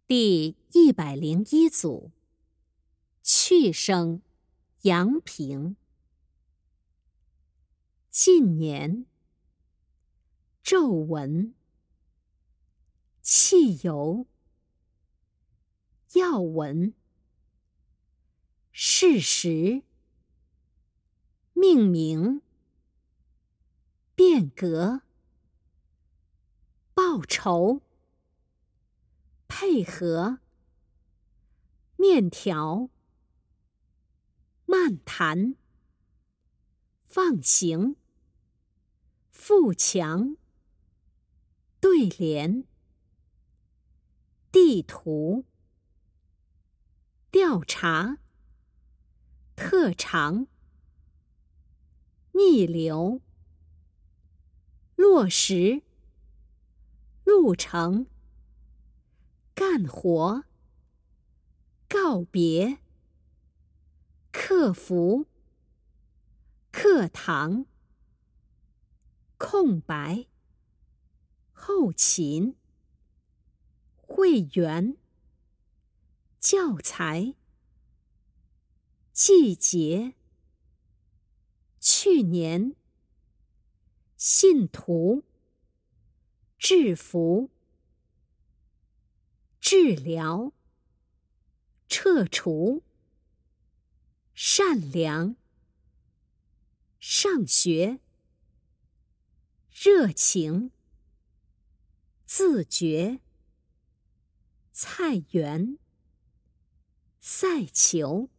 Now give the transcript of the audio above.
第101组去声阳平。近年皱纹汽油要闻事实命名变革报酬配合面条漫谈放行富强对联地图调查特长逆流落实路程干活告别克服课堂空白后勤会员教材季节去年信徒制服治疗撤除善良上学热情自觉菜园赛球